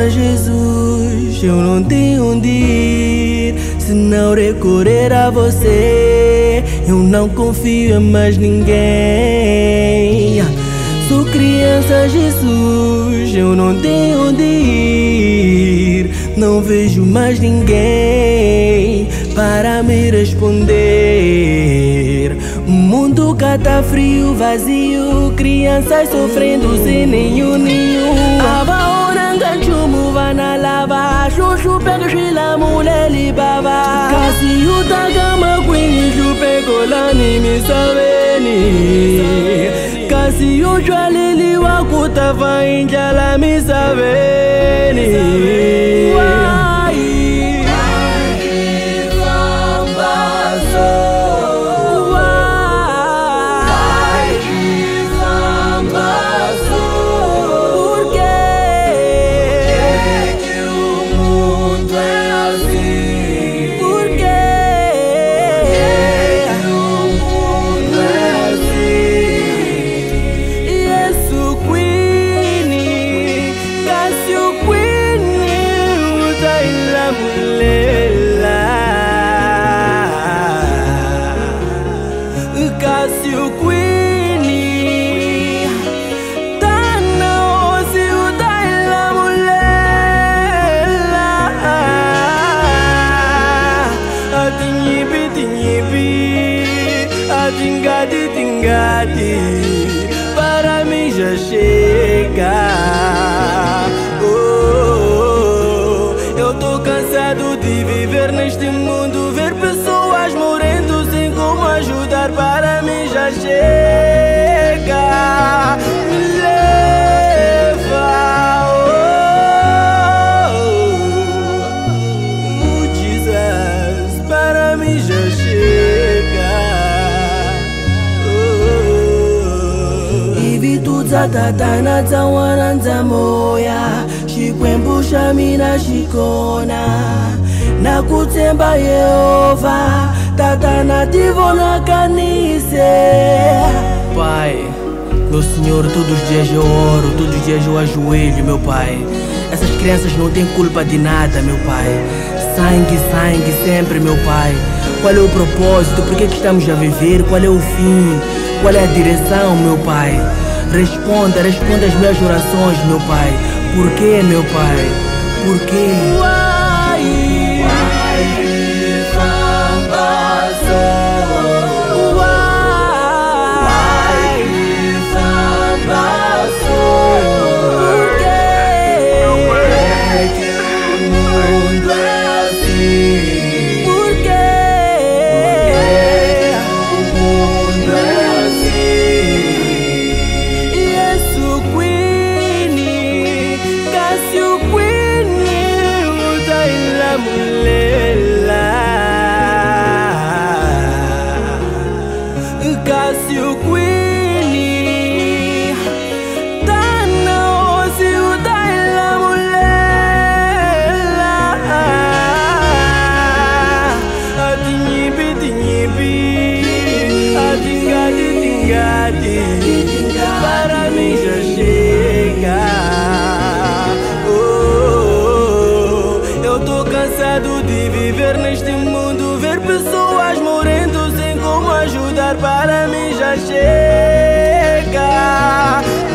Jesus, eu não tenho onde ir. Se não recorrer a você, eu não confio em mais ninguém. Sou criança, Jesus, eu não tenho onde ir. Não vejo mais ninguém para me responder. O mundo cá tá frio, vazio, crianças sofrendo sem nenhum. Abaona chumu vana lava, chuchu pega chila mulher libava. Casi uta gama queen chupe colani mi saveni. Casi uta lili wakuta va injala mi saveni. Cássio Queenie, Tana Osi Utaila Mulela, Atinhibi, Atingadi, para mim já chega. Eu tô cansado de viver neste mundo, ver pessoas morrendo sem como ajudar. Para mim já chega. Me leva, Jesus, para mim já chega. Ibitu zatatana zawana zamoya, shikwembusha mina shikona, nakutsemba Yehova, tatana tivona canise. Pai, meu Senhor, todos os dias eu oro, todos os dias eu ajoelho, meu Pai. Essas crianças não têm culpa de nada, meu Pai. Sangue, sangue sempre, meu Pai. Qual é o propósito? Por que estamos a viver? Qual é o fim? Qual é a direção, meu Pai? Responda as minhas orações, meu Pai. Por quê, meu Pai? Por quê? Cássio Queenie, Tana Osi Utaila Mulela, Atinhibi, Atingadi, para mim já chega. Eu tô cansado de viver neste mundo, ver pessoas morrendo sem como ajudar. Para mim já chega.